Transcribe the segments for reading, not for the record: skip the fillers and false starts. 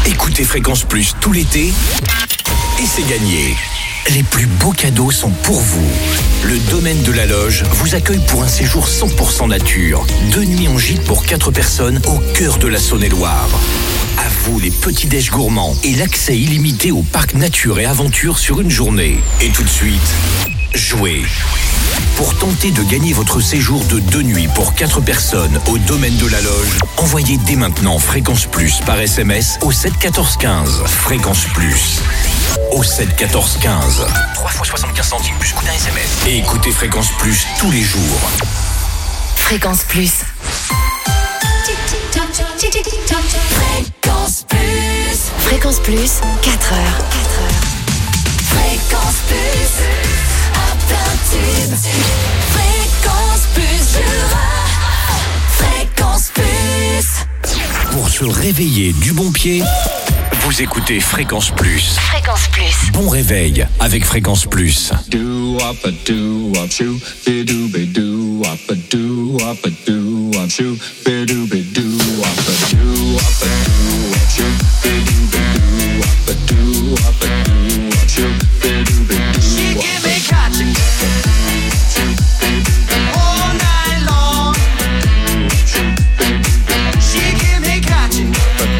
Écoutez Fréquence Plus tout l'été et c'est gagné. Les plus beaux cadeaux sont pour vous. Le domaine de la Loge vous accueille pour un séjour 100% nature. 2 nuits en gîte pour 4 personnes au cœur de la Saône-et-Loire. À vous les petits déj gourmands et l'accès illimité au parc nature et aventure sur une journée. Et tout de suite, jouez. Pour tenter de gagner votre séjour de 2 nuits pour 4 personnes au domaine de la Loge, envoyez dès maintenant Fréquence Plus par SMS au 7 14 15. Fréquence Plus au 7 14 15. 3 fois 75 centimes plus coût d'un SMS. Et écoutez Fréquence Plus tous les jours. Fréquence Plus. Fréquence Plus. Fréquence Plus, 4 heures. Fréquence Plus. À plein tube. Fréquence Plus Jura. Fréquence Plus. Pour se réveiller du bon pied, vous écoutez Fréquence Plus. Fréquence Plus. Bon réveil avec Fréquence Plus. Do up a do up shoo, be do up a do up a do up shoo, be do up a do up a do up shoo, be do up a do up a do up shoo, be do up. She give me catching all night long. She give me catching.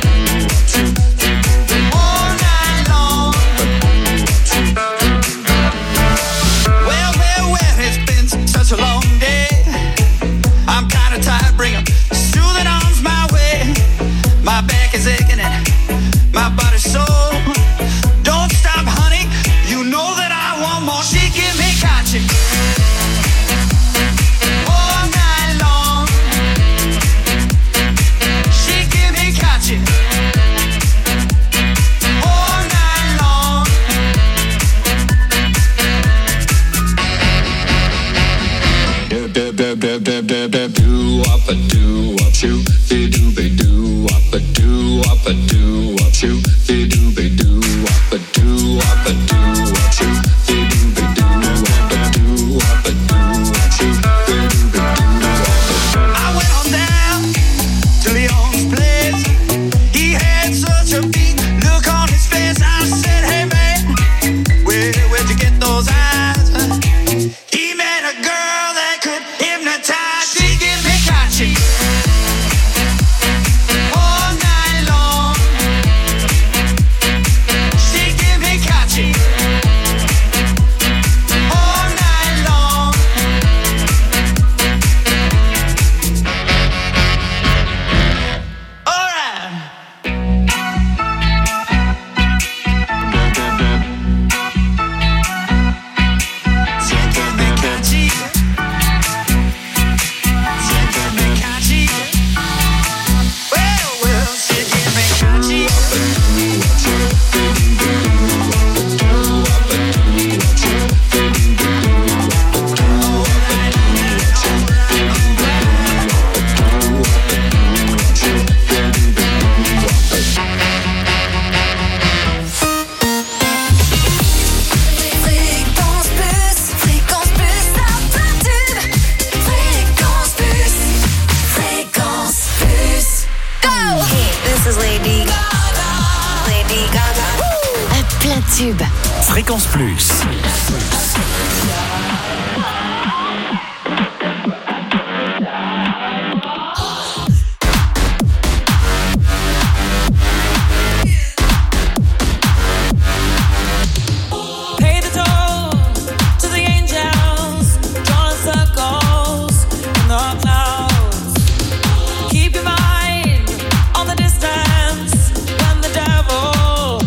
Such a long day. I'm kinda tired, bring 'em soothing arms my way. My back is aching and my body's sore. Don't stop, honey, you know that I want more. She give me catching all night long. She give me catching all night long. Do up a do up shoo, be do up a do up a do up shoo, be do up a do up a do up shoo, be do up a do up a do up shoo, be do up. I went on down to Leon's place. He had such a beat look on his face. I said, hey man, where'd you get those eyes? He met a girl that could hypnotize. She give me catching all night long. She give me catching all night long. All right. She give me catching. Tube. Fréquence Plus.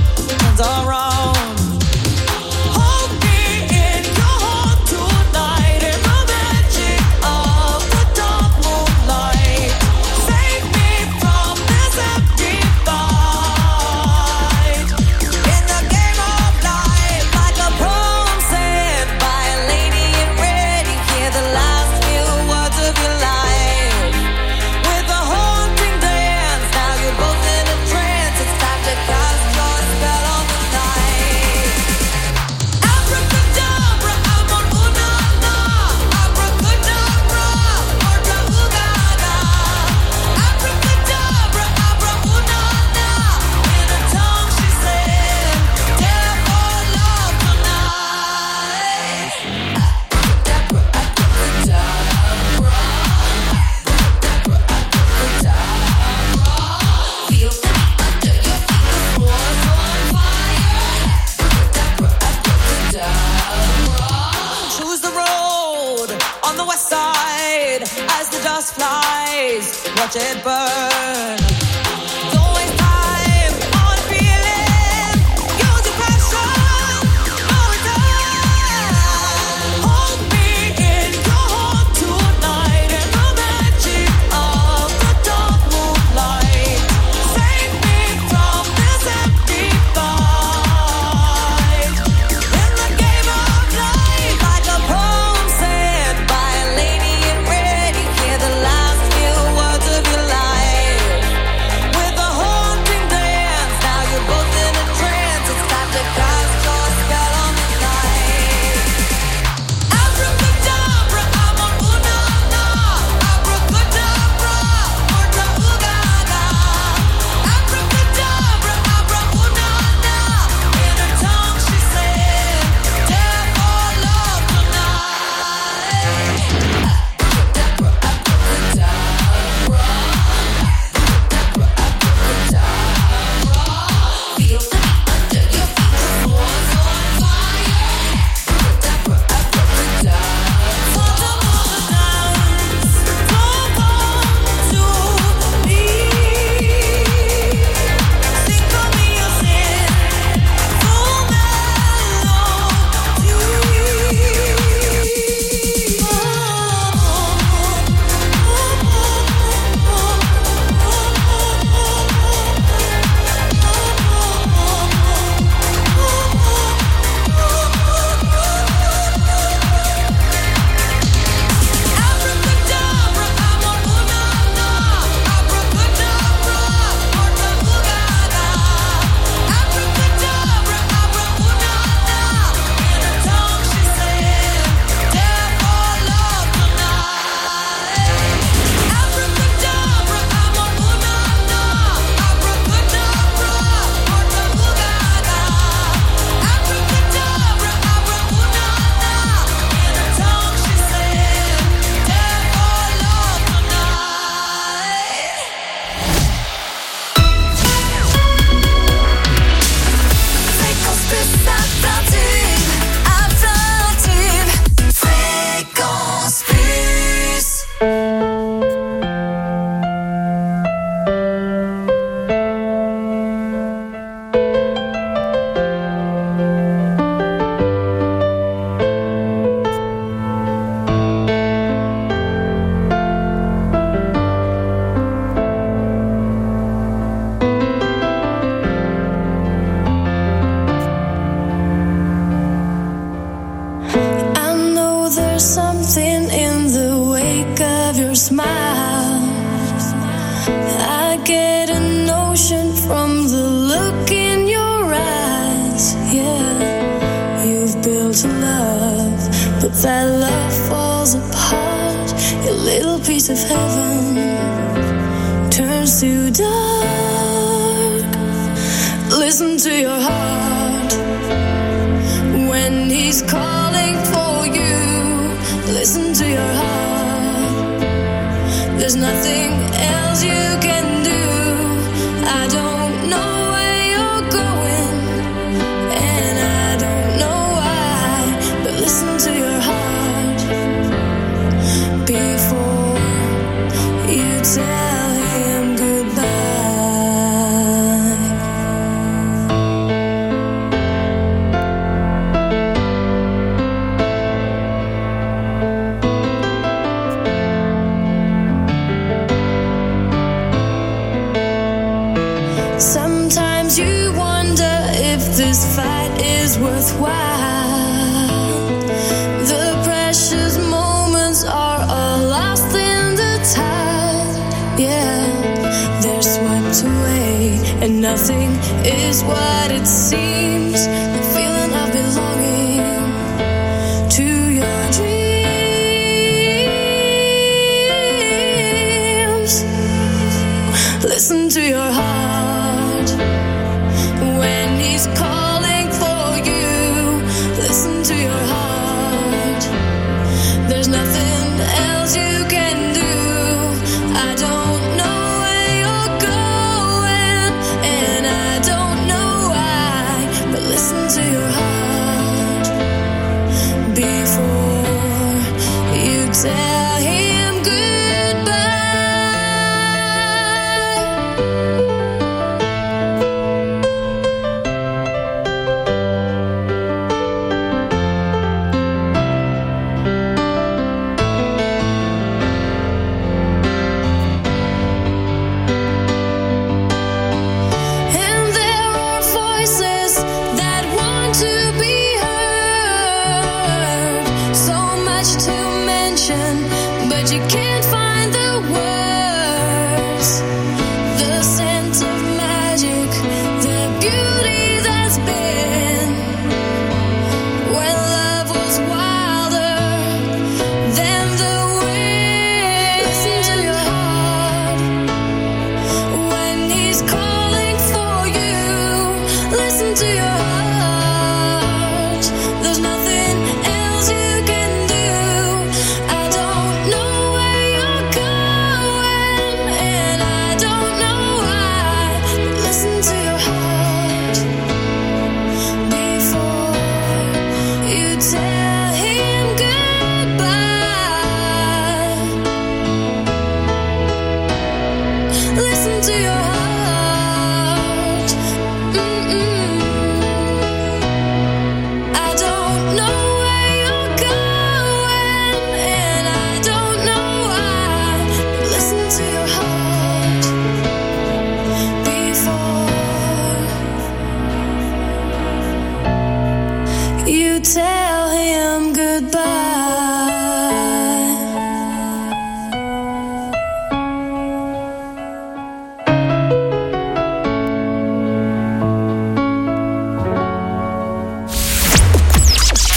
Hold me in your heart tonight. blaze, watch it burn. Don't waste time on feeling, use your passion, no return. Hold me in your heart tonight in the magic of the dark moonlight. Save me from this empty fight. In the game of life, like a poem said by a lady in red, you hear the last few words of your life. With a haunting dance, now you're both in a trance. It's time to cast your spell on the night. Abracadabra, I'm on una-na. Abracadabra, orta ugaga. Abracadabra, abra-una-na. In her tongue she said, dare for love tonight. Abracadabra, abracadabra. Feel the beat under your feet, the floor's on fire. Abracadabra, abracadabra. Follow the dance, come to me. Sing for me your sin, full melody. Abracadabra, I'm on una-na. Abracadabra, orta ugaga. Abracadabra, abra-una-na. In her tongue she said, dare for love tonight. Abracadabra, I'm on una-na. Abracadabra, orta ugaga. Abracadabra, abra-una-na. In her tongue she said, dare for love tonight. Fréquence plus à plein tube. Fréquence plus. I know there's something in the wake of your smile. I get a notion from the look in your eyes. Yeah, you've built a love, but that love falls apart. Your little piece of heaven turns to dark. Listen to your heart when he's calling for you. Listen to your heart. There's nothing else you can do. I don't know where you're going, and I don't know why, but listen to your heart before you tell him goodbye. Sometimes you wonder if this fight is worthwhile. The precious moments are all lost in the tide. Yeah, they're swept away, and nothing is what it seems. The feeling of belonging to your dreams. Listen to your heart when he's calling for you. Listen to your heart. There's nothing else you can do. I don't know where you're going, and I don't know why, but listen to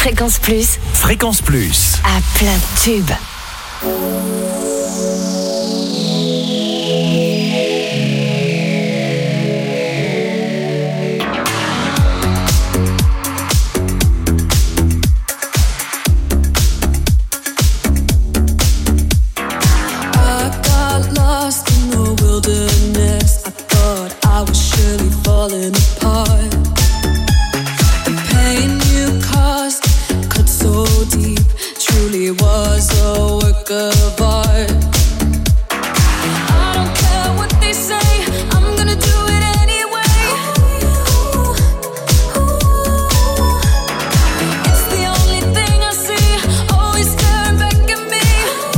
Fréquence Plus, Fréquence Plus. à plein de tubes. I got lost in the wilderness. I thought I was surely falling apart. The pain you caused cut so deep, truly was a work of art. I don't care what they say, I'm gonna do it anyway. It's the only thing I see, always staring back at me.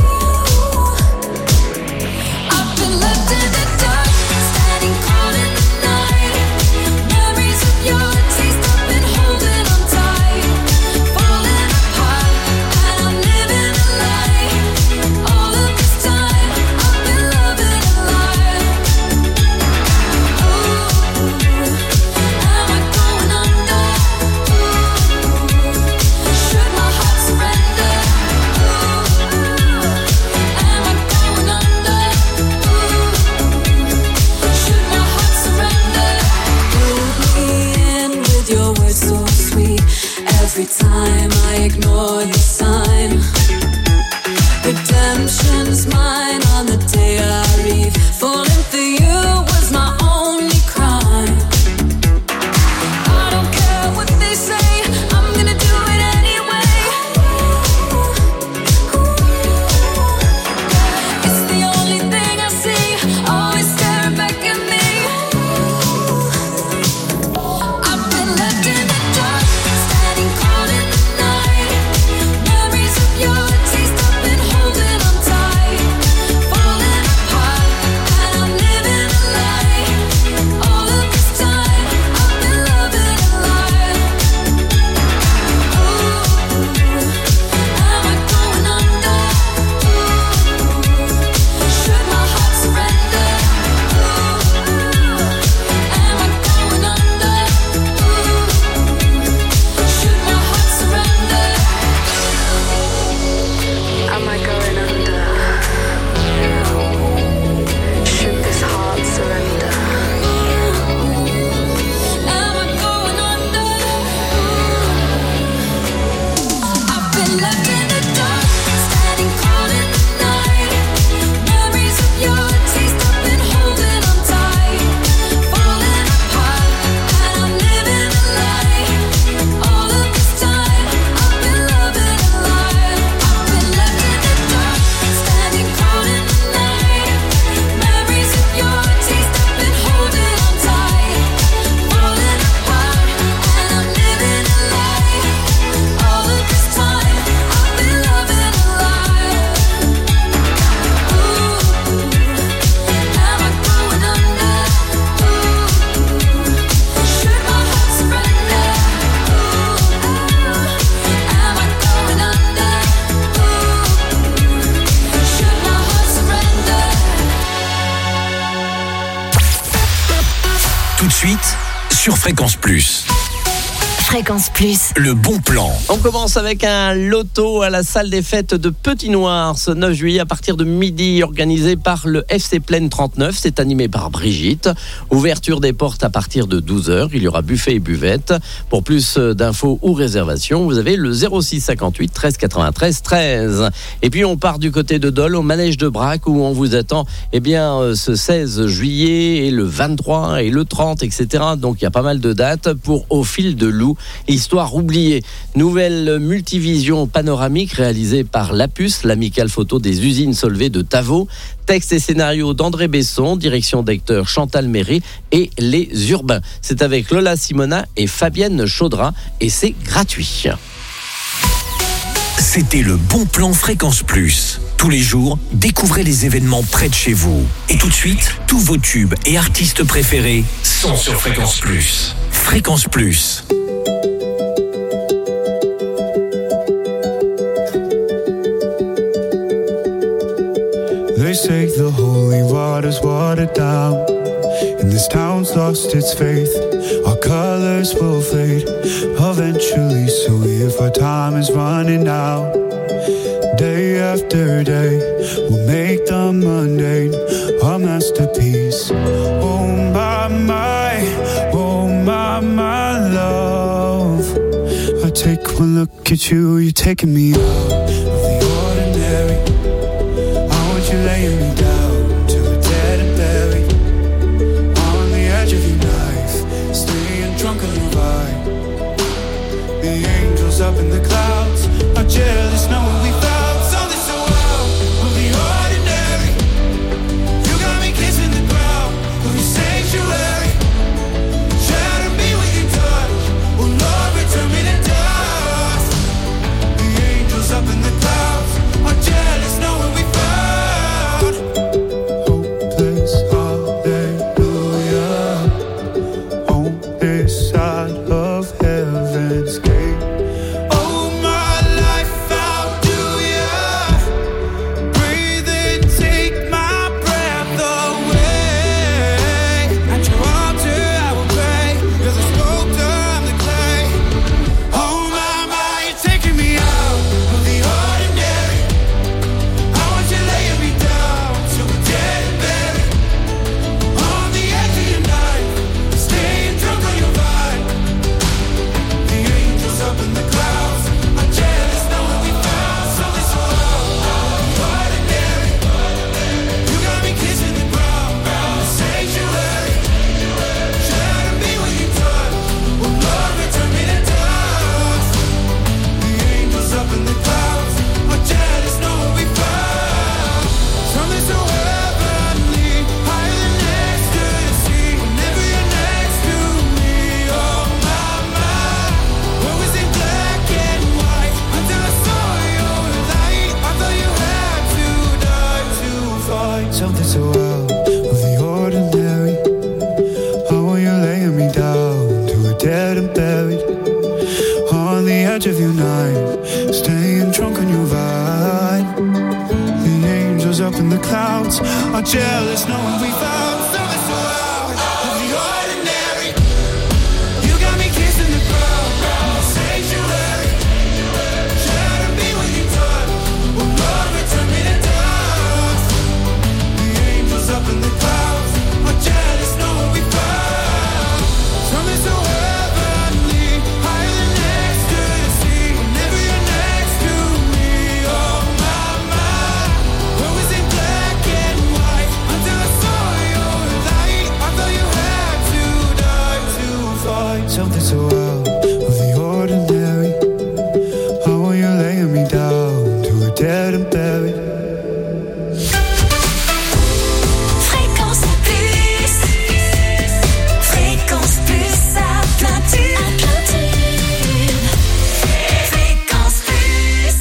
I've been left in the dark, standing cold in the night. Memories of your taste, I've been holding on tight. Falling apart, and I'm living a lie. All of this time, I've been loving a lie. Ooh, am I going under? Should my heart surrender? Am I going under? Should my heart surrender? Pull me in with your words so sweet. Every time I ignore the sign, redemption's mine on the day I leave. Falling for you was my only crime. I don't care what they say, I'm gonna do it anyway. It's the only thing I see, always staring back at me. I've been left in the dark, standing cold in the night. Memories of your taste, I've been holding on tight. Falling apart, and I'm living a lie. All of this time, I've been loving a lie. Am I going under? Should my heart surrender? Am I going under? Should my heart surrender? Am I going under? Should this heart surrender? Am I going under? I've been left in the dark, standing cold in the night. Memories of your taste, I've been holding on tight. Falling apart, and I'm living a lie. All of this time, I've been loving a lie. I've been left in the dark, standing cold in the night. Memories of your taste, I've been holding on tight. Falling apart, and I'm living a lie. All of this time, I've been loving a lie. Am I going under? Should my heart surrender? Am I going under? Should my heart surrender? Tout de suite, sur Fréquence Plus. Fréquence Plus, Le bon plan. On commence avec un loto à la salle des fêtes de Petit Noir ce 9 juillet à partir de midi, organisé par le FC Plaine 39. C'est animé par Brigitte. Ouverture des portes à partir de 12h. Il y aura buffet et buvette. Pour plus d'infos ou réservations, vous avez le 06 58 13 93 13. Et puis on part du côté de Dole au manège de Brac où on vous attend ce 16 juillet et le 23 et le 30, etc. Donc il y a pas mal de dates pour Au fil de loup. Histoire oubliée. Nouvelle multivision panoramique réalisée par Lapus, l'amicale photo des usines Solvay de Tavaux. Texte et scénario d'André Besson, direction d'acteur Chantal Méry et Les Urbains. C'est avec Lola Simona et Fabienne Chaudrin et c'est gratuit. C'était le bon plan Fréquence Plus. Tous les jours, découvrez les événements près de chez vous. Et tout de suite, tous vos tubes et artistes préférés sont sur Fréquence Plus. Fréquence Plus. They say the holy water's watered down in this town town's lost its faith. Our colors will fade eventually. So if our time is running out, day after day, we'll make the mundane a masterpiece. Oh my love. I take one look at you, you're taking me out of the ordinary. I want you laying me down to a dead and buried on the edge of your knife, staying drunk on your vibe. The angels up in the clouds are jealous knowing we found something so out of the ordinary. You got me kissing the ground of your sanctuary. Shatter me with your touch, oh Lord, return me to dust. The angels up in the clouds are jealous knowing we found hopeless hallelujah on this side of heaven's gate. Oh my life, how do ya breathe and take my breath away? At your altar I will pray. You're the sculptor, I'm the clay. Oh my, you're taking me out of the ordinary. I want you laying me down to a dead and buried on the edge of your knife, staying drunk on your vibe. The angels up in the clouds are jealous knowing we found something so out of the ordinary. You got me kissing the ground, the sanctuary. Shatter me with your touch, oh Lord, return me to dust. The angels up in the clouds are jealous knowing we found something so heavenly, higher than ecstasy. Whenever you're next to me, oh my, what was in black and white until I saw your light. I thought you had to die to find something so out of the ordinary. I want you laying me down to a dead and buried on the edge of your night, staying drunk on your vibe. The angels up in the clouds are jealous knowing we found something so out of the ordinary. You got me kissing the ground, the sanctuary. Shatter me with your touch, oh Lord, return me to dust. The angels up in the clouds are jealous knowing we found something so heavenly, higher than ecstasy. Whenever you're next to me, oh my, what was in black and white until I saw your light. I thought you had to die to find something so out of the ordinary. I want you laying me down to a dead and buried. Fréquence Plus. Fréquence Plus à plein tube. Fréquence Plus.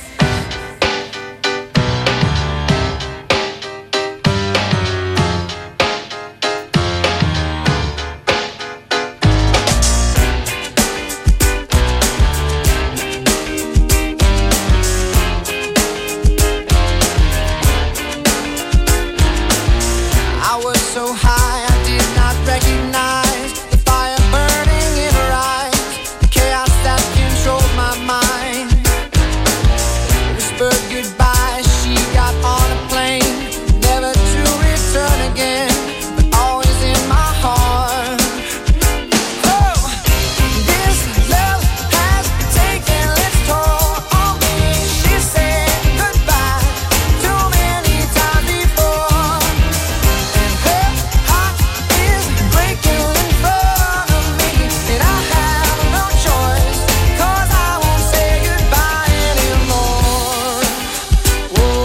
I was so high I did not recognize the fire burning in her eyes, the chaos that controlled my mind. Whispered goodbye, she got on a plane, never to return again, but always in my heart. Oh, this love has taken its toll on me. She said goodbye too many times before. Her heart is breaking in front of me, and I have no choice, 'cause I won't say goodbye anymore. Whoa,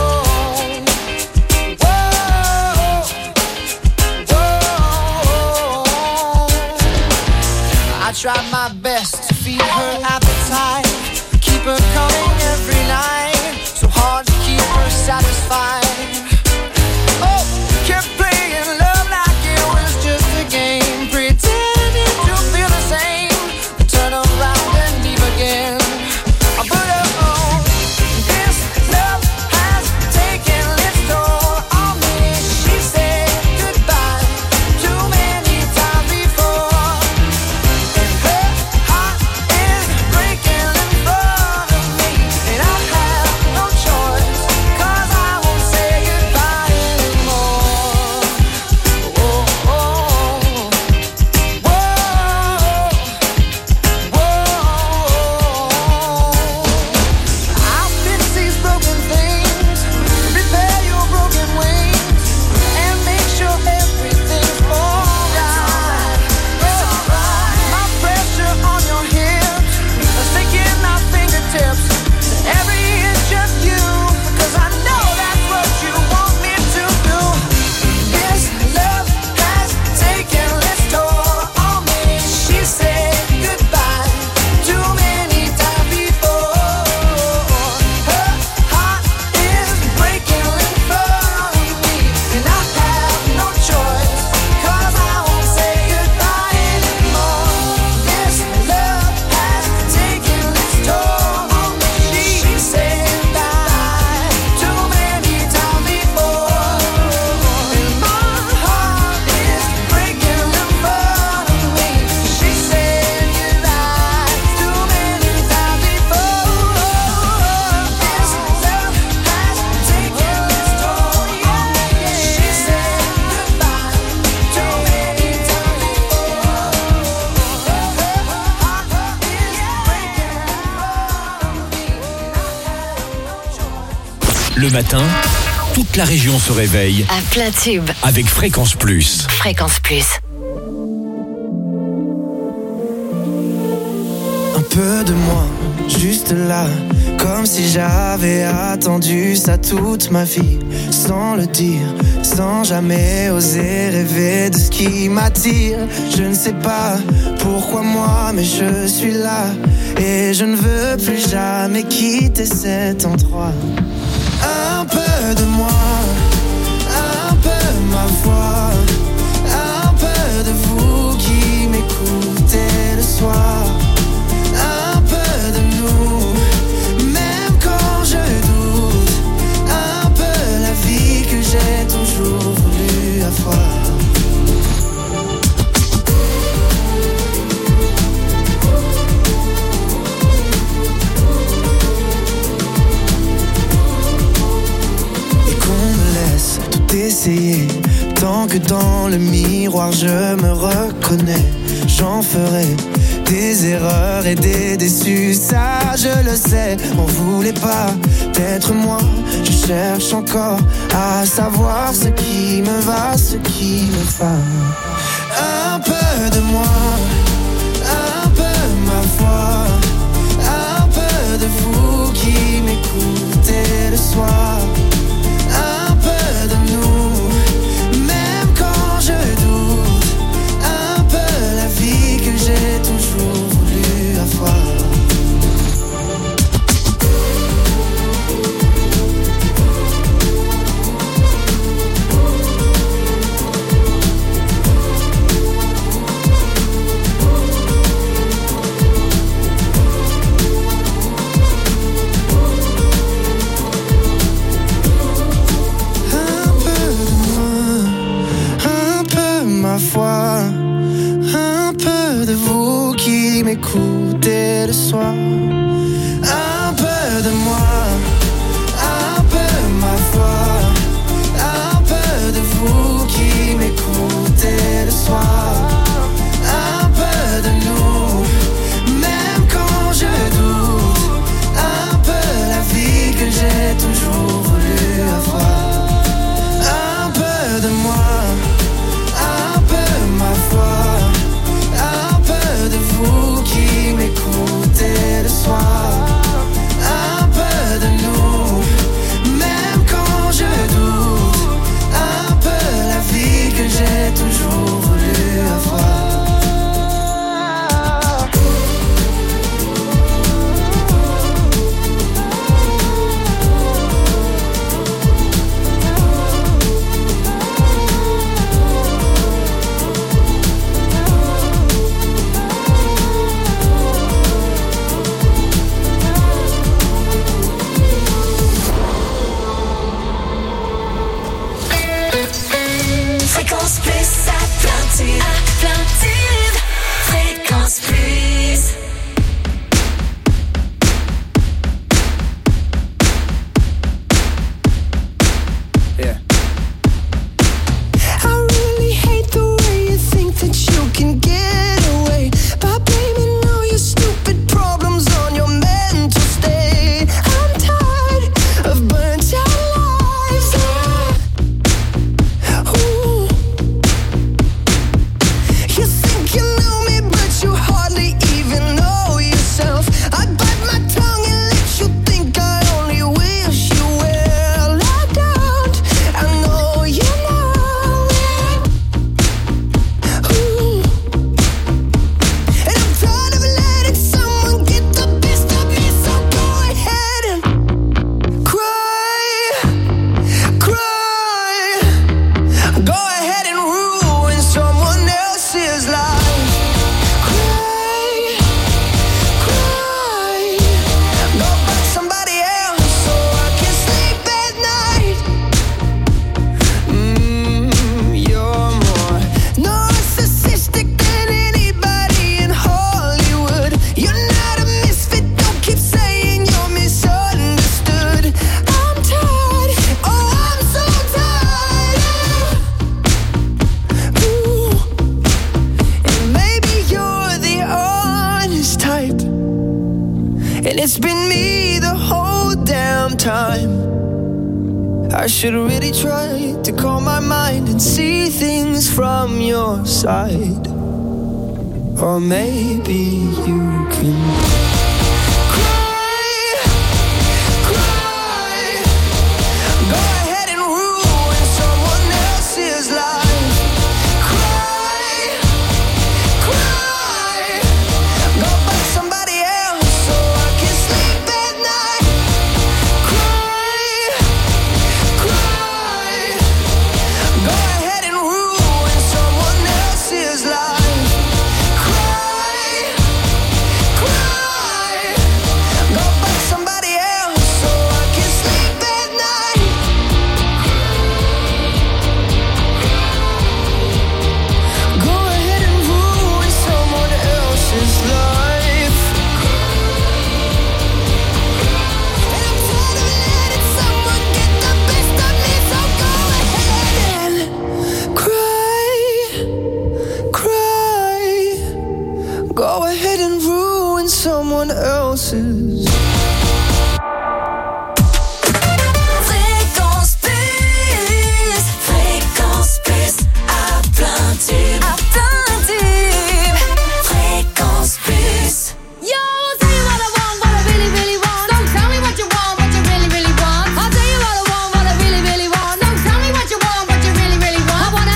whoa. I tried my best to feed her appetite, keep her coming every night, so hard to keep her satisfied. Oh, kept playing love like it was just a game, pretending to feel the same, turn around and leave again. But oh, this love has taken its toll on me. She said goodbye too many Le matin, toute la région se réveille À plein tube. avec Fréquence Plus. Fréquence Plus. Un peu de moi, juste là, comme si j'avais attendu ça toute ma vie, sans le dire, sans jamais oser rêver de ce qui m'attire. Je ne sais pas pourquoi moi, mais je suis là, et je ne veux plus jamais quitter cet endroit. Un peu de moi, un peu ma voix, un peu de vous qui m'écoutez le soir. Un peu de nous, même quand je doute, un peu la vie que j'ai toujours voulu avoir. Et qu'on me laisse tout essayer, tant que dans le miroir je me reconnais, j'en ferai des erreurs et des déçus, ça je le sais. On voulait pas d'être moi, je cherche encore à savoir ce qui me va, ce qui me va. Un peu de moi, un peu ma voix, un peu de vous qui m'écoutez le soir. Un peu de nous, même quand je doute, un peu la vie que j'ai toujours voulu avoir. Ma foi, un peu de vous qui m'écoutez le soir. Un peu de moi, un peu ma foi, un peu de vous qui m'écoutez le soir. Un peu de nous, même quand je doute, un peu la vie que j'ai toujours voulu avoir. Un peu de moi, ma foi, un peu de vous qui m'écoutez le soir. Un peu de nous, même quand je doute, un peu la vie que j'ai toujours voulu avoir. Fréquence Plus à plein tube. À plein tube. Fréquence Plus. I really hate the way you think that you can get away by blaming all your stupid problems on your mental state. I'm tired of burnt out lives. Ooh. You think you know me, but you hardly even know yourself. I bite my tongue and let you think I only wish you well. I don't, I know you know it. Ooh. And I'm tired of letting someone get the best of me, so go ahead and cry, cry. Go ahead and ruin someone else's life. Cry, cry. Go find somebody else so I can sleep at night. You're more narcissistic than anybody in Hollywood. You're not a misfit, don't keep saying you're misunderstood. I'm tired, oh I'm so tired. Ooh. And maybe you're the honest type, and it's been me the whole damn time. I should really try to calm my mind and see things from your side. Or maybe you can cry, cry. Go ahead and ruin someone else's life. Cry, cry. Go find somebody else so I can sleep at night. Cry, cry. Go ahead and ruin someone else's life. Go ahead and ruin someone else's. Fréquence Plus, Fréquence Plus, à plein tube, Fréquence Plus. Yo, I'll tell you what I want, what I really, really want. Don't tell me what you want, what you really, really want. I'll tell you what I want, what I really, really want. Don't tell me what you want, what you really, really want. I wanna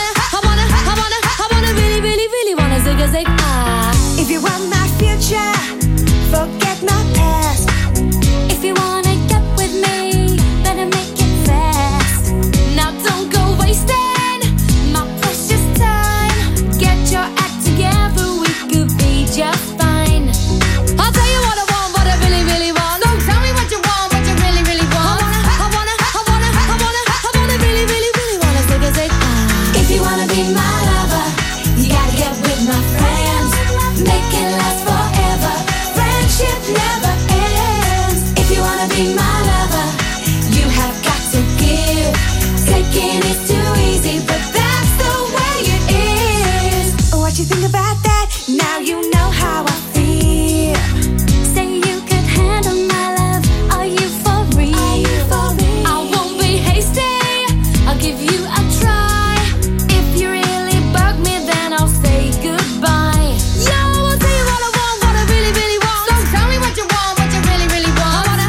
really, really, really wanna zig a zig. If you want my future, forget my past. If you wanna get with me, better make it fast. Now don't go wasting my precious time. Get your act together, we could be just fine. I'll tell you what I want, what I really, really want. Don't tell me what you want, what you really, really want. I wanna really, really, really wanna zig a zig. If you wanna be my lover, you gotta get with my friends. Make it last forever. Friendship never ends. If you wanna be my lover, you have got to give. Taking is too easy, but that's the way it is. What you think about that? Now you know how I feel. Say you could handle my love. Are you for real? I won't be hasty. I'll give you a try. If you really bug me, then I'll say goodbye. Yo, I'll tell you what I want, what I really, really want. Don't tell me what you want, what you really, really want. I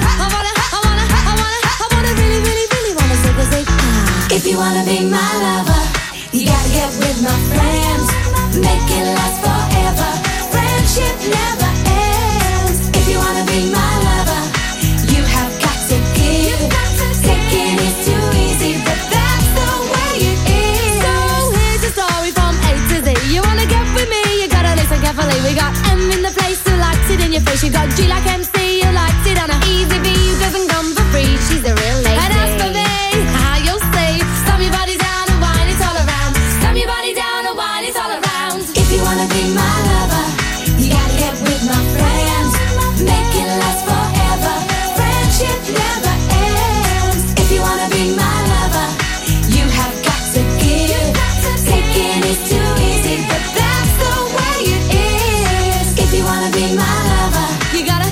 wanna really, really, really wanna zig a zig. If you wanna be my lover, you gotta get with my friends. Make it last forever. Friendship never ends. If you wanna be my lover, you have got to give. Taking is too easy, but that's the way it is. So here's the story from A to Z. You wanna get with me, you gotta listen carefully. We got M in the place who likes it in your face. You got G like MC, who likes it on a easy V, who doesn't come for free. She's a real lady. And as for me, how you'll say, stomp your body down and wine it all around. Stomp your body down and wine it all around. If you wanna be my lover, you gotta get with my friends. Make it last forever. Friendship never ends. If you wanna be my lover, you have got to give. Taking is too easy, but that's the way it is. If you wanna be my lover, You gotta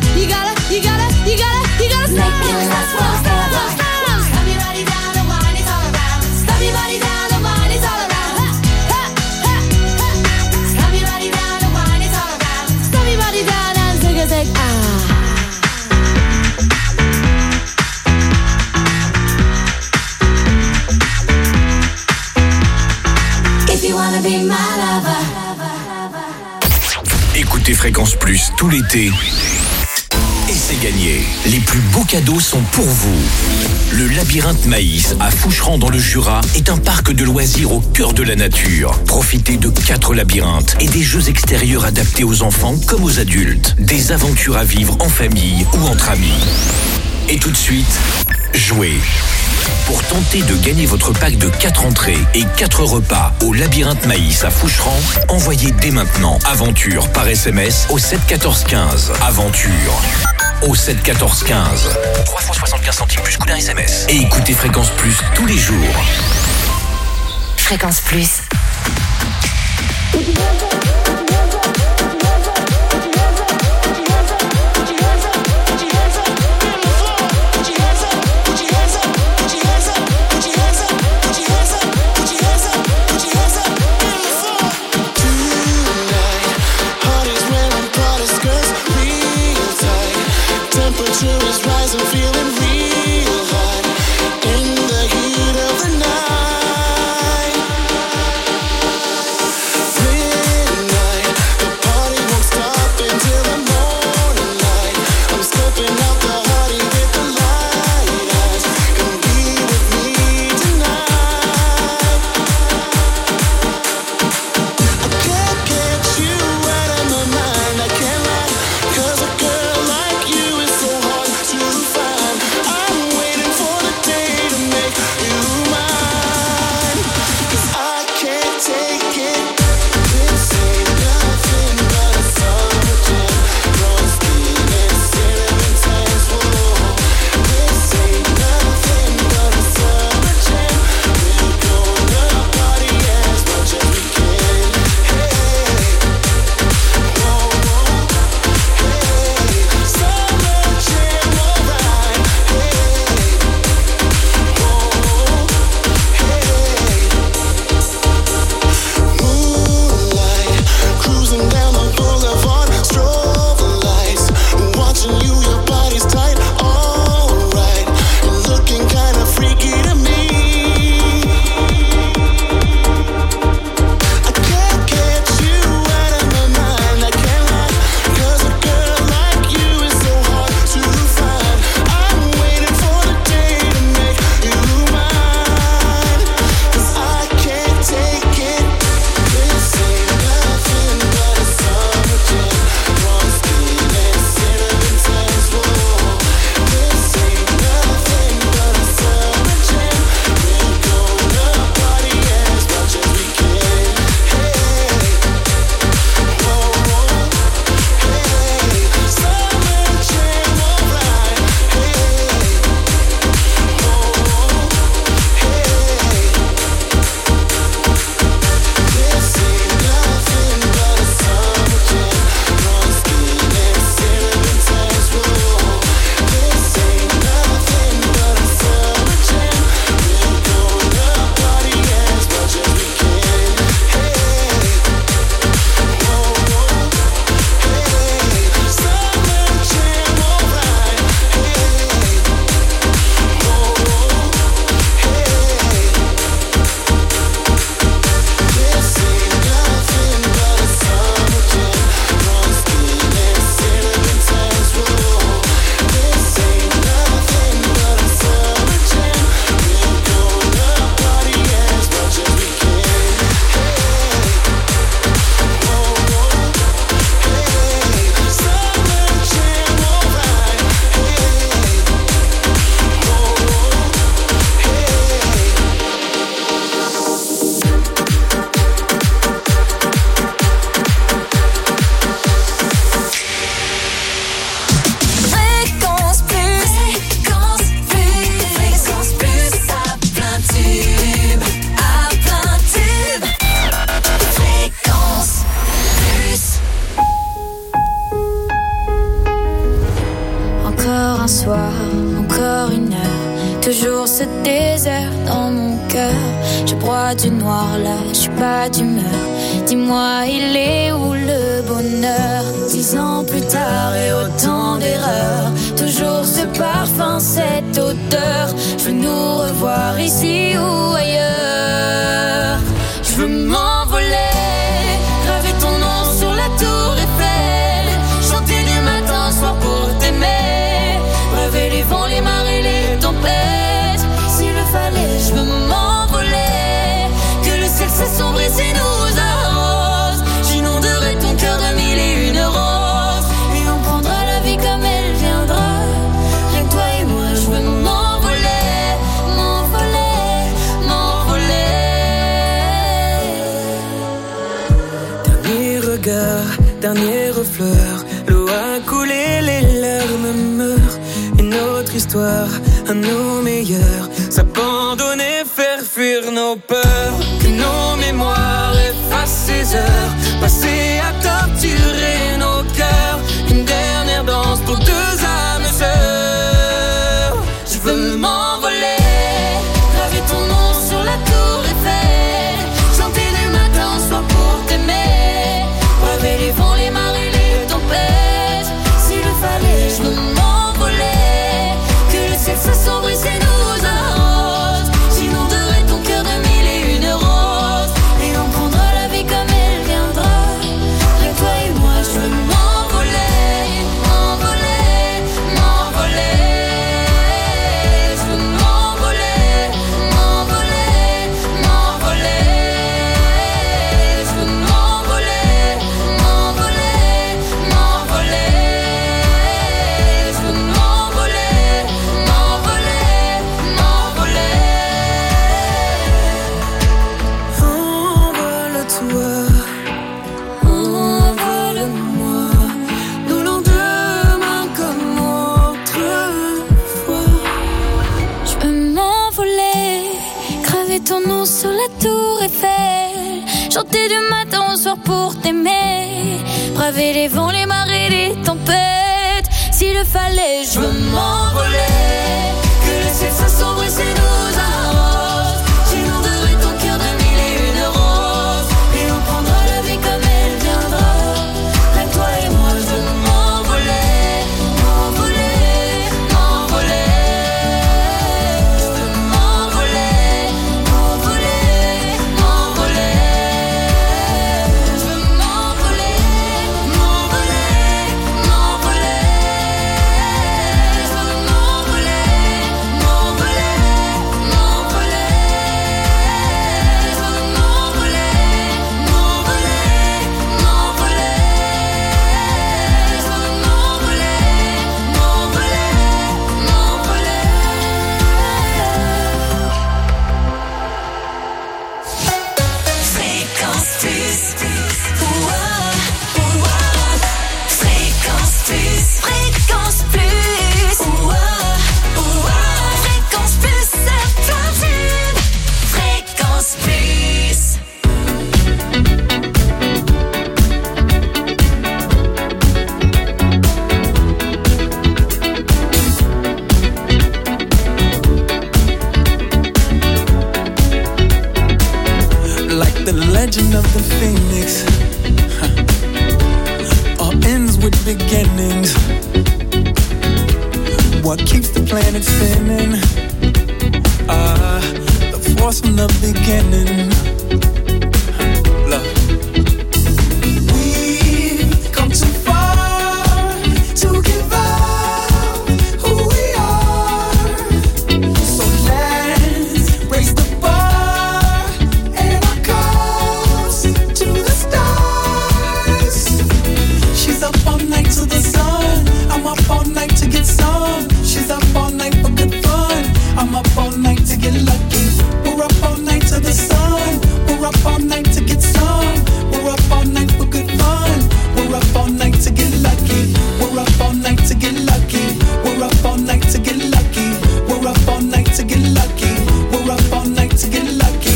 make it last forever. Stomp your body down and wine it all around. Stomp your body down and wine it all around. Stomp your body down and wine it all around. Stomp your body down and zig a zig. If you wanna be my lover. Écoutez Fréquence Plus tout l'été. Et c'est gagné. Les plus beaux cadeaux sont pour vous. Le Labyrinthe Maïs à Foucheran dans le Jura est un parc de loisirs au cœur de la nature. Profitez de 4 labyrinthes et des jeux extérieurs adaptés aux enfants comme aux adultes. Des aventures à vivre en famille ou entre amis. Et tout de suite, jouez. Pour tenter de gagner votre pack de 4 entrées et 4 repas au Labyrinthe Maïs à Foucheran, envoyez dès maintenant Aventure par SMS au 7 14 15. Aventure au 7 14 15. 3 fois 75 centimes plus coût d'un SMS. Et écoutez Fréquence Plus tous les jours. Fréquence Plus. pas du noir là, je suis pas d'humeur. Dis-moi, il est où le bonheur? 10 ans plus tard et autant d'erreurs, toujours ce parfum, cette odeur. Je veux nous revoir ici ou ailleurs. Je veux m'envoler, graver ton nom sur la tour Eiffel, chanter du matin au soir pour t'aimer, braver les vents, les marées, les tempêtes. S'il le fallait, je veux m'envoler, que le ciel s'assombrisse et nous arrose. J'inonderai ton cœur de 1001 roses, et on prendra la vie comme elle viendra. Rien que toi et moi, je veux m'envoler, m'envoler, m'envoler. Dernier regard, dernier refleur, l'eau a coulé, les larmes meurent. Une autre histoire, à nos meilleurs, s'abandonner, faire fuir nos peurs. Que nos mémoires effacent ces heures passées à torturer nos cœurs. Une dernière danse pour deux âmes sœurs. Je veux m'envoler, graver ton nom sur la tour Eiffel, chanter du matin au soir pour t'aimer, braver les vents, les marées, les tempêtes. S'il le fallait, je veux m'envoler, que le ciel s'assombrisse et nous arrose. J'inonderai ton cœur de 1001 roses, et on prendra la vie comme elle viendra. Rien que toi et moi, je veux m'envoler, m'envoler, m'envoler. Je veux m'envoler, m'envoler, m'envoler. Je veux m'envoler, m'envoler, m'envoler. Je veux m'envoler, m'envoler, m'envoler. Envole-toi, envole-moi, nous lendemain comme autrefois. Je peux m'envoler, graver ton nom sur la tour Eiffel, chanter du matin au soir pour t'aimer, braver les vents, les marées, les tempêtes. S'il le fallait, je veux m'envoler, que le ciel s'assombrisse et nous arrose. J'inonderai ton cœur de 1001 roses, et on prendra la vie comme elle viendra. Rien que toi et moi, je veux m'envoler, m'envoler, m'envoler. Je veux m'envoler, m'envoler, m'envoler. Je veux m'envoler, m'envoler, m'envoler. Je veux m'envoler, m'envoler, m'envoler. Je veux m'envoler, m'envoler, m'envoler. Je veux m'envoler, m'envoler, m'envoler. Fréquence plus. Fréquence plus. Fréquence plus. Fréquence plus, c'est platine. Fréquence plus. Like the legend of the phoenix, all ends with beginnings. What keeps the planet spinning? The force from the beginning. Love. We've come too far to give up who we are. So let's raise the bar and our cups to the stars. She's up all night to the sun. I'm up all night to get some. She's up all night for good fun. I'm up all night to get lucky. We're up all night to the sun. We're up all night to get some. We're up all night for good fun. We're up all night to get lucky. We're up all night to get lucky. We're up all night to get lucky. We're up all night to get lucky. We're up all night to get lucky.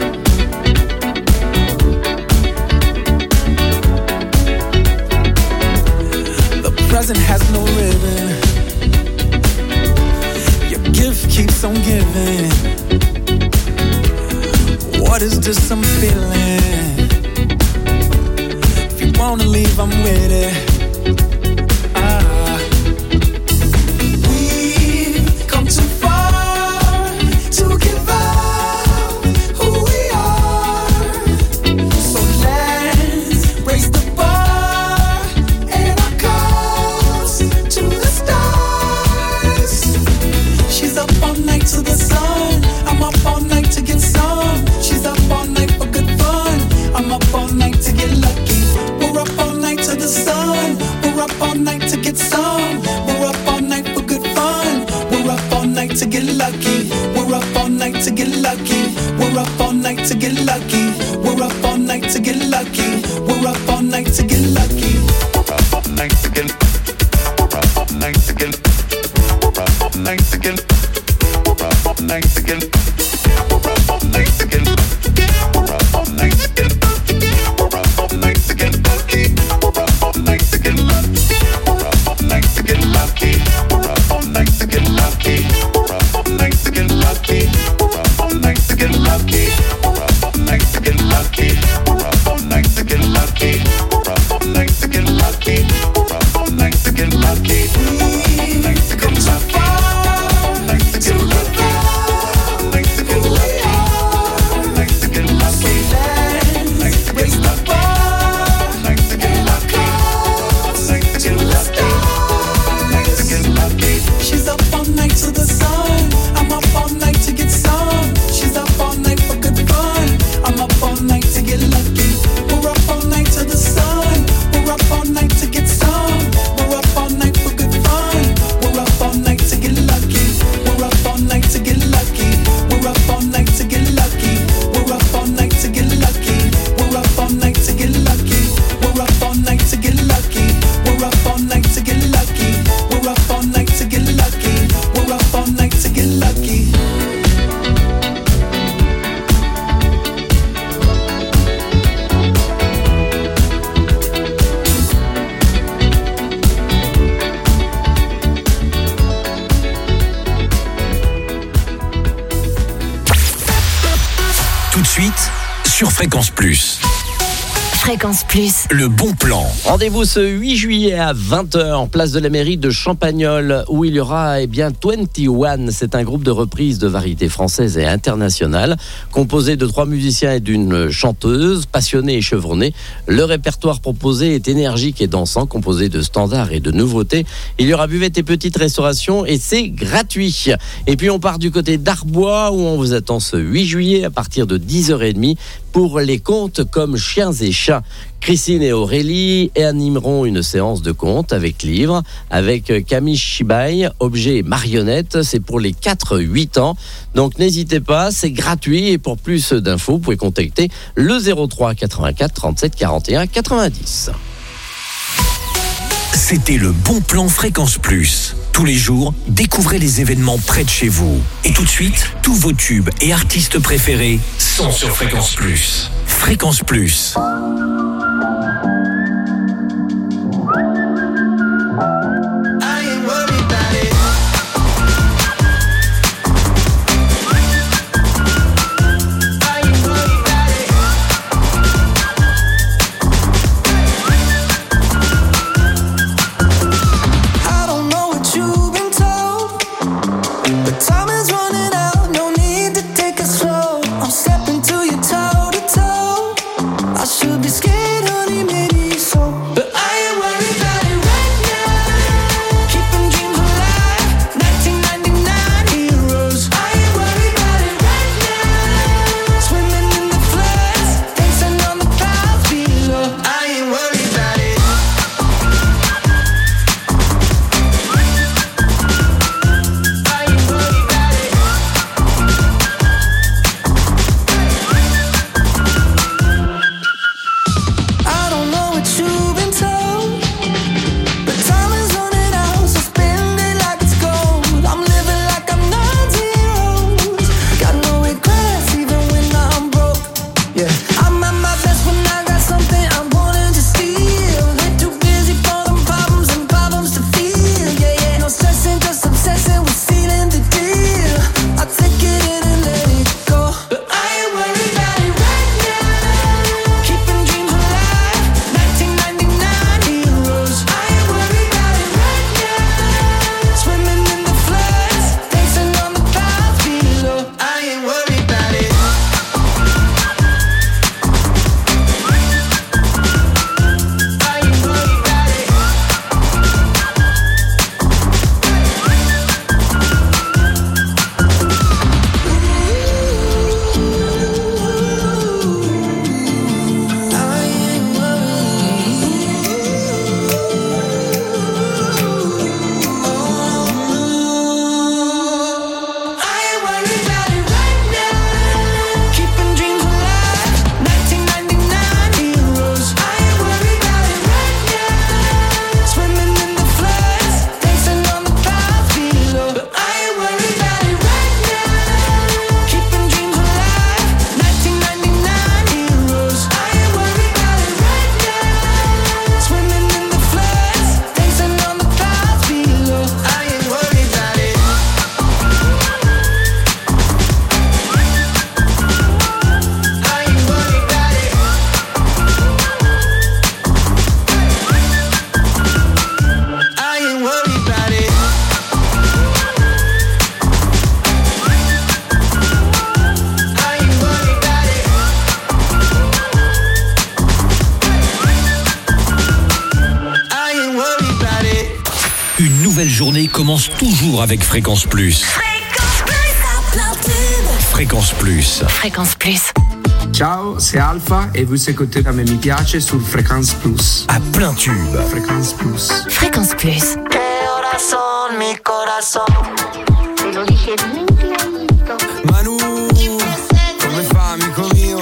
The present has no ribbon. Your gift keeps on giving. What is just some feeling. If you wanna leave, I'm with it. We've come too far to give up who we are. So let's raise the bar and our cups to the stars. She's up all night to the sun. I'm up all night to get some. She's up all night for good fun. I'm up all night to get lucky. We're up all night to the sun. We're up all night to get some. We're up all night for good fun. We're up all night to get lucky. We're up all night to get lucky. We're up all night to get lucky. We're up all night to get lucky. We're up all night to get lucky. We're up all night to get. We're up all night to get. We're up all night to get. We're up all night to get. We're up all night to get. We're up all night to get. We're up all night to get lucky. We're up all night to get lucky. We're up all night to get lucky. We're up all night to get lucky. We're up all night to get lucky. We're up all night to get lucky. We're up all night to get lucky. We're up all night to get lucky. We're up all night to get lucky. We're up all night to get lucky. We've come so far to give up who we are. So let's raise the bar and our cups to the stars. She's up all night to the sun. I'm up all night to get some. She's up all night for good fun. I'm up all night to get lucky. We're up all night to the sun. We're up all night to get some. We're up all night for good fun. We're up all night to get lucky. We're up all night to get lucky. We're up all night to get lucky. We're up all night to get lucky. We're up all night to get lucky. We're up all night to get lucky. We're up all night to get lucky. We're up all night to get lucky. We're up all night to get lucky. Tout de suite, sur Fréquence Plus, Fréquence Plus. le bon plan. Rendez-vous ce 8 juillet à 20h, place de la mairie de Champagnole, où il y aura 21. C'est un groupe de reprises de variétés françaises et internationales, composé de 3 musiciens et d'une chanteuse, passionnée et chevronnée. Le répertoire proposé est énergique et dansant, composé de standards et de nouveautés. Il y aura buvette et petite restauration et c'est gratuit. Et puis on part du côté d'Arbois, où on vous attend ce 8 juillet à partir de 10h30 pour les contes comme Chiens et Chats. Christine et Aurélie animeront une séance de contes avec livres, avec Camille Chibaï, objet et marionnette. C'est pour les 4-8 ans. Donc n'hésitez pas, c'est gratuit. Et pour plus d'infos, vous pouvez contacter le 03 84 37 41 90. C'était le bon plan Fréquence Plus. Tous les jours, découvrez les événements près de chez vous. Et tout de suite, tous vos tubes et artistes préférés sont sur Fréquence Plus. Fréquence Plus. I don't know what you've been told, but time is running out. No need to take it slow. I'm stepping to you toe to toe. I should be scared nouvelle journée commence toujours avec Fréquence Plus. Fréquence Plus. Fréquence Plus. Ciao, c'est Alpha et vous écoutez Me Mi Piace sur Fréquence Plus. À plein tube. Fréquence Plus. Fréquence Plus. Corazón, mi corazón. Te lo dije bien clarito. Manu, come fa, amico mio?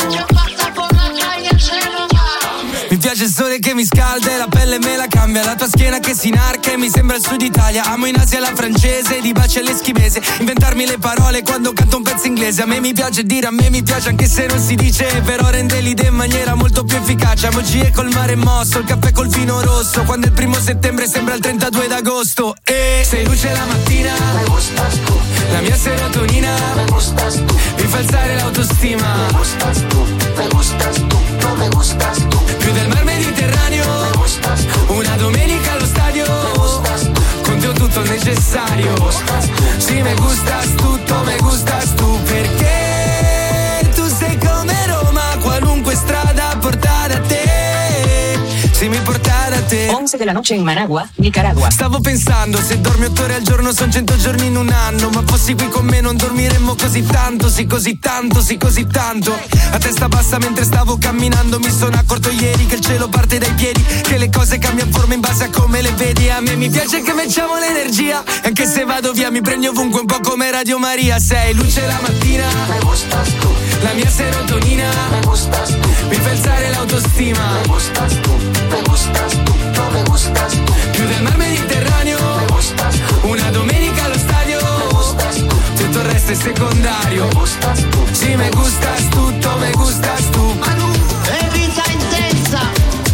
Mi piace il sole che mi scalda e la pelle me la cambia. La tua schiena che si inarca e mi sembra il sud Italia. Amo in Asia la francese, di baci all'eschimese. Inventarmi le parole quando canto un pezzo inglese. A me mi piace dire, a me mi piace anche se non si dice. Però rende l'idea in maniera molto più efficace. Emoji col mare mosso, il caffè col vino rosso. Quando il 1 settembre sembra il 32 d'agosto. E sei luce la mattina, me gustas tu. La mia serotonina, me gustas tu. Mi fa alzare l'autostima, me gustas tu, me gustas tu, no me gustas tu. Più del mar Mediterraneo, me gustas tu. Una domenica allo stadio, me gustas tu. Con te ho tutto il necessario, me gustas tu. Sì, me gustas tutto, me gustas tu. Perché tu sei come Roma, qualunque strada porta da te. Se mi porta da te. 11 de la noche in Managua, Nicaragua. Stavo pensando, se dormi 8 ore al giorno son 100 giorni in un anno. Ma fossi qui con me non dormiremmo così tanto. Sì, così tanto, sì, così tanto. A testa bassa mentre stavo camminando. Mi sono accorto ieri che il cielo parte dai piedi. Che le cose cambiano forma in base a come le vedi. A me mi piace che facciamo l'energia. Anche se vado via mi prendi ovunque, un po' come Radio Maria. Sei luce la mattina, me gustas tu. La mia serotonina, me gustas tu. Mi fa alzare l'autostima, me gustas tu, me gustas tu, no me gustas tu. Più del mar Mediterraneo, me gustas tu. Una domenica allo stadio, me gustas tu. Tutto il resto è secondario, me gustas tu. Sì, me gustas tutto, me gustas tu. Manu, È vita intensa.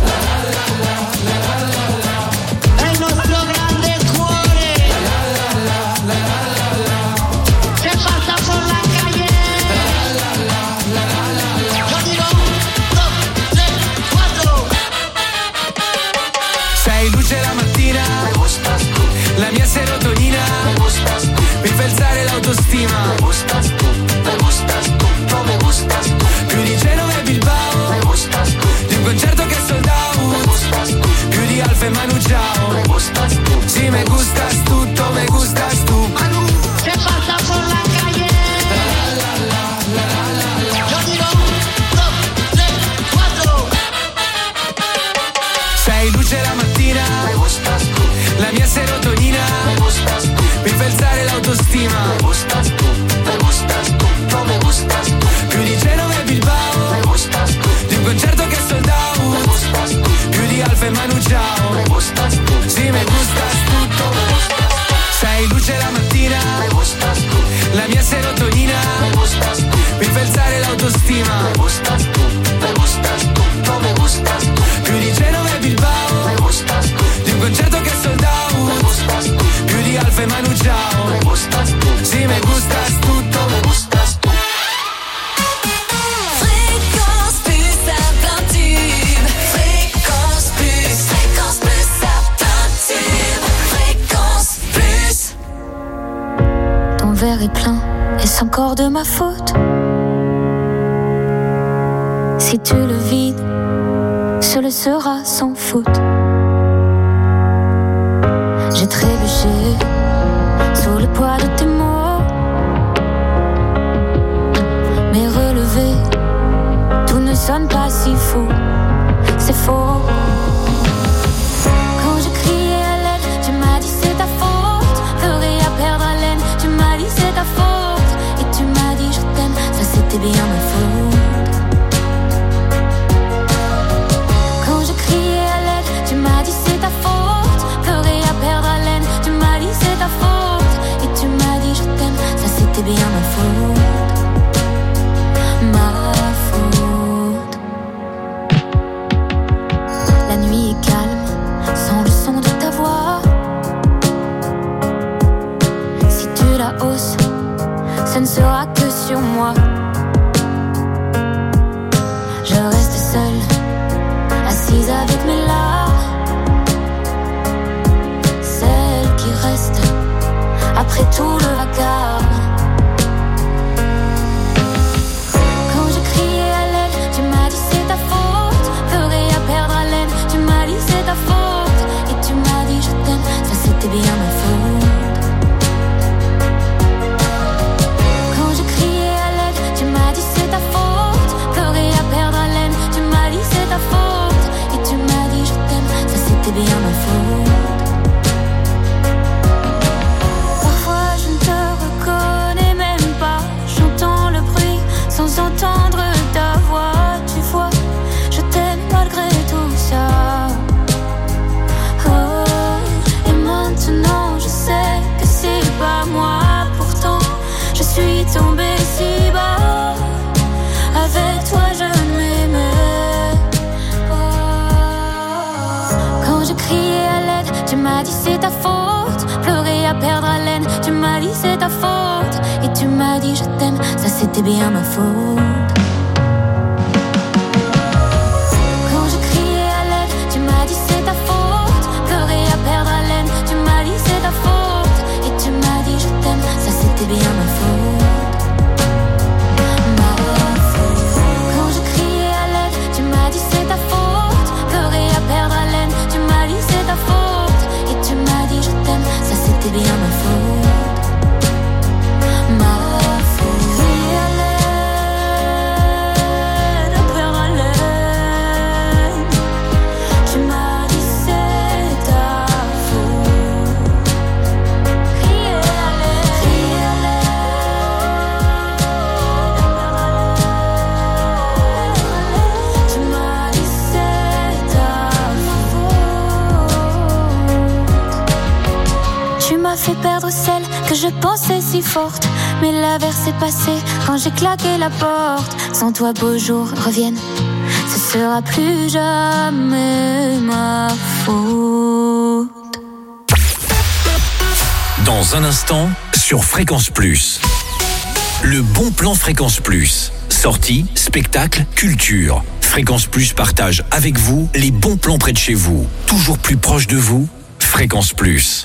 È il nostro grande cuore. Se passa por la calle. Yo digo 1, 2, 3, 4. sei luce la mattina, me gustas tu. La mia serotonina, me gustas tu. Mi fa alzare l'autostima, me gustas tu, me gustas tu, no me gustas tu. Più di Genova e Bilbao, me gustas tu. Di un concerto che è sold out, me gustas tu. Più di Alfa e Manu Ciao, me gustas tu. Sì, me gustas tutto, me gustas tu. Manu, Se passa por la calle. Yo digo 1, 2, 3, 4. sei luce la mattina, me gustas tu. La mia serotonina, me gustas tu. Mi fa alzare l'autostima, me gustas tu, me gustas tu, no me gustas tu. Più di Genova e Bilbao, me gustas tu. Di un concerto che è sold out, me gustas tu. Più di Alfa e Manu Ciao, me gustas tu. Sì, me gustas tutto, me gustas tu. Sei luce la mattina, me gustas tu. La mia serotonina, me gustas tu. Mi fa alzare l'autostima, me gustas tu, me gustas tu, no me gustas tu. Più di Genova e Bilbao, me gustas tu. Di un concerto che è sold out, me gustas tu. Più di Alfa e Manu Ciao, me gustas tu. Sì, me gustas tutto, me gustas tu. Fréquence Plus à plein tube. Fréquence Plus à plein tube. Fréquence Plus. Ton verre est plein, est-ce encore de ma faute? Si tu le vides, ce le sera sans faute. J'ai trébuché sous le poids de tes mots, mais relevé, tout ne sonne pas si faux. C'est faux. Quand je criais à l'aide, tu m'as dit c'est ta faute. Ferais à perdre haleine, tu m'as dit c'est ta faute. Et tu m'as dit je t'aime, ça c'était bien ma faute. Quand je criais à l'aide, tu m'as dit c'est ta faute. Ferais à perdre haleine, tu m'as dit c'est ta faute. Et tu m'as dit je t'aime, ça c'était bien ma faute. Ma faute. c'était bien ma faute. Parfois je ne te reconnais même pas, j'entends le bruit sans entendre ta voix. Tu vois, je t'aime malgré tout ça. Oh, et maintenant je sais que c'est pas moi. Pourtant je suis tombée si bas. Avec toi je m'aimais pas. Quand je criais à l'aide, tu m'as dit c'est ta faute. Pleurer à perdre haleine, tu m'as dit c'est ta faute. Et tu m'as dit je t'aime, ça c'était bien ma faute. Quand je criais à l'aide, tu m'as dit c'est ta faute. Pleurer à perdre haleine, tu m'as dit c'est ta faute. Et tu m'as dit je t'aime, ça c'était bien ma faute. Quand je criais à l'aide, tu m'as dit c'est ta faute. Pleurer à perdre haleine, tu m'as dit c'est ta faute. Et tu m'as dit je t'aime, ça c'était bien ma faute. Ma faute. Crier à l'aide, à perdre haleine, tu m'as dit c'est ta faute. Crier à l'aide, tu m'as dit c'est ta faute. Tu m'as fait perdre celle que je pensais si forte. Mais l'averse est passée quand j'ai claqué la porte. Sans toi beaux jours reviennent, ce sera plus jamais ma faute. Dans un instant, sur Fréquence Plus. Le bon plan Fréquence Plus. Sorties, spectacles, culture. Fréquence Plus partage avec vous les bons plans près de chez vous. Toujours plus proche de vous. Fréquence Plus.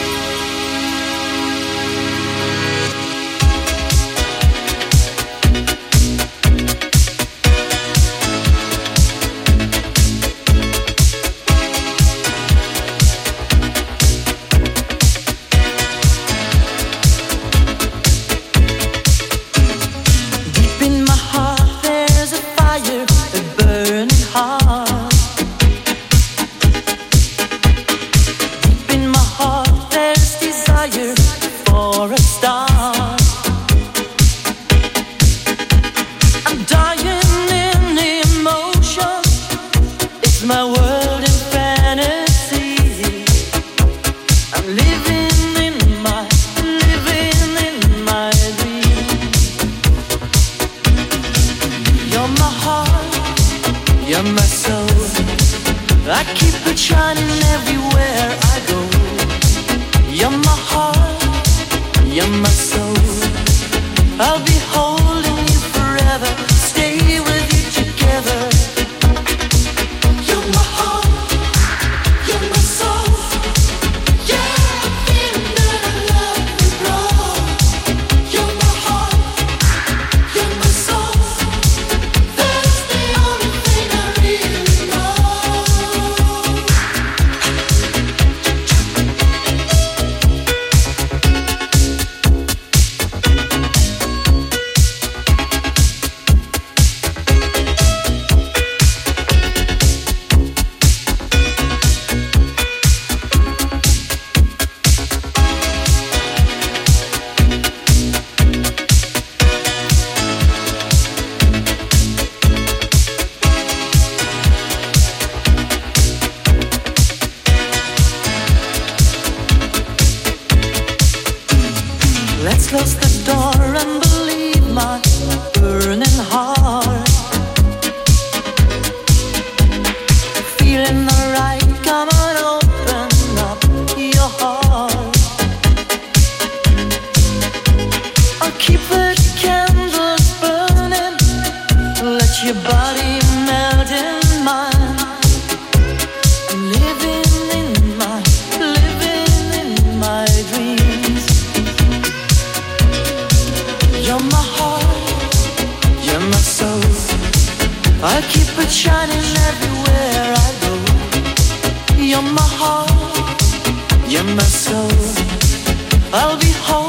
Deep in my heart, there's a fire, a burning heart. Deep in my heart, there's desire for a star. I'm dying in emotion. It's my world in fantasy. I'm living in my dream. You're my heart, you're my soul. I keep it shining everywhere I go. You're my heart, you're my soul. I'll be holding you forever, stay with you together. You're my heart, you're my soul. Yeah, feeling that I love you, bro. You're my heart, you're my soul. That's the only thing I really know. Let's close the door and believe my burning heart. Feeling alright, come on, open up your heart. I'll keep the candles burning, let your body melt in mine. I'm living in my dreams. You're my heart, you're my soul. I keep it shining everywhere I go. You're my heart, you're my soul. I'll be home.